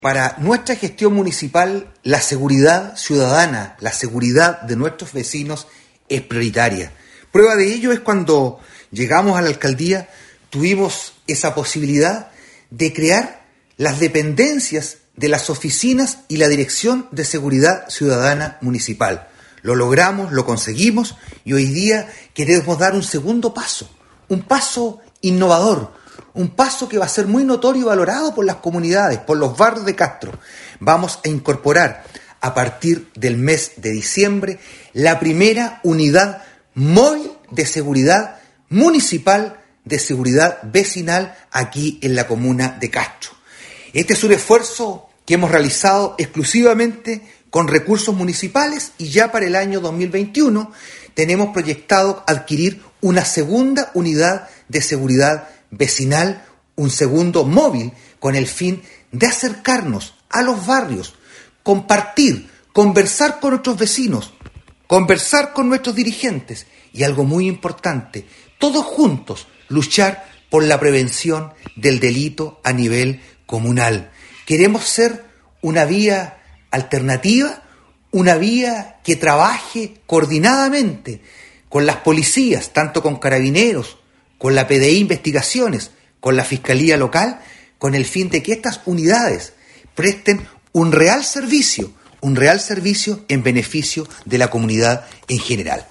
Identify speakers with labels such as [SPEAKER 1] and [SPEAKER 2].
[SPEAKER 1] Para nuestra gestión municipal, la seguridad ciudadana, la seguridad de nuestros vecinos es prioritaria. Prueba de ello es cuando llegamos a la alcaldía, tuvimos esa posibilidad de crear las dependencias de las oficinas y la Dirección de Seguridad Ciudadana Municipal. Lo logramos, lo conseguimos y hoy día queremos dar un segundo paso, un paso innovador, un paso que va a ser muy notorio y valorado por las comunidades, por los barrios de Castro. Vamos a incorporar a partir del mes de diciembre la primera unidad móvil de seguridad municipal, de seguridad vecinal aquí en la comuna de Castro. Este es un esfuerzo que hemos realizado exclusivamente con recursos municipales y ya para el año 2021 tenemos proyectado adquirir una segunda unidad de seguridad vecinal, un segundo móvil, con el fin de acercarnos a los barrios, compartir, conversar con nuestros vecinos, conversar con nuestros dirigentes y algo muy importante, todos juntos luchar por la prevención del delito a nivel comunal. Queremos ser una vía alternativa, una vía que trabaje coordinadamente con las policías, tanto con carabineros, con la PDI Investigaciones, con la Fiscalía Local, con el fin de que estas unidades presten un real servicio en beneficio de la comunidad en general.